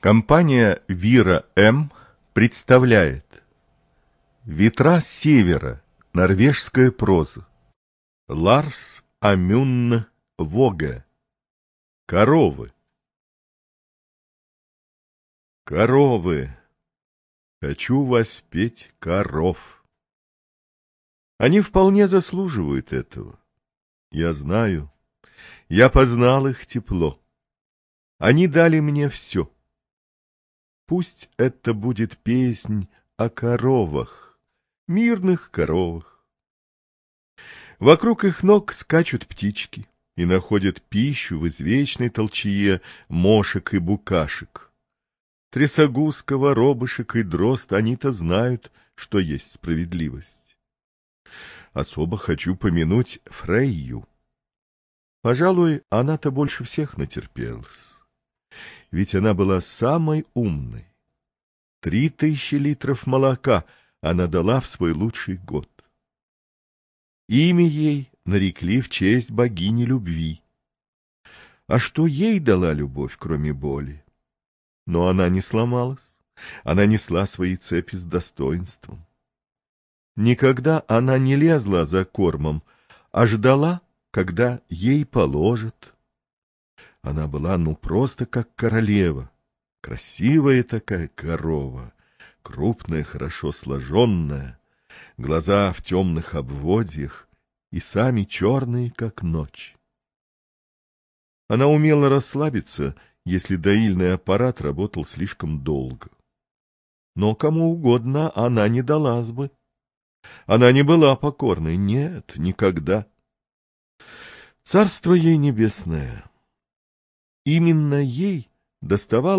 Компания «Вира М.» представляет «Ветра с севера. Норвежская проза». Ларс Амюнн Воге. Коровы. Коровы. Хочу воспеть коров. Они вполне заслуживают этого. Я знаю. Я познал их тепло. Они дали мне все. Пусть это будет песнь о коровах, мирных коровах. Вокруг их ног скачут птички и находят пищу в извечной толчее мошек и букашек. Трясогуз, воробышек и дрозд, они-то знают, что есть справедливость. Особо хочу помянуть Фрейю. Пожалуй, она-то больше всех натерпелась. Ведь она была самой умной. 3000 литров молока она дала в свой лучший год. Имя ей нарекли в честь богини любви. А что ей дала любовь, кроме боли? Но она не сломалась. Она несла свои цепи с достоинством. Никогда она не лезла за кормом, а ждала, когда ей положат. Она была просто как королева. Красивая такая корова, крупная, хорошо сложенная, глаза в темных обводьях и сами черные, как ночь. Она умела расслабиться, если доильный аппарат работал слишком долго. Но кому угодно она не далась бы. Она не была покорной, нет, никогда. Царство ей небесное. Именно ей доставалось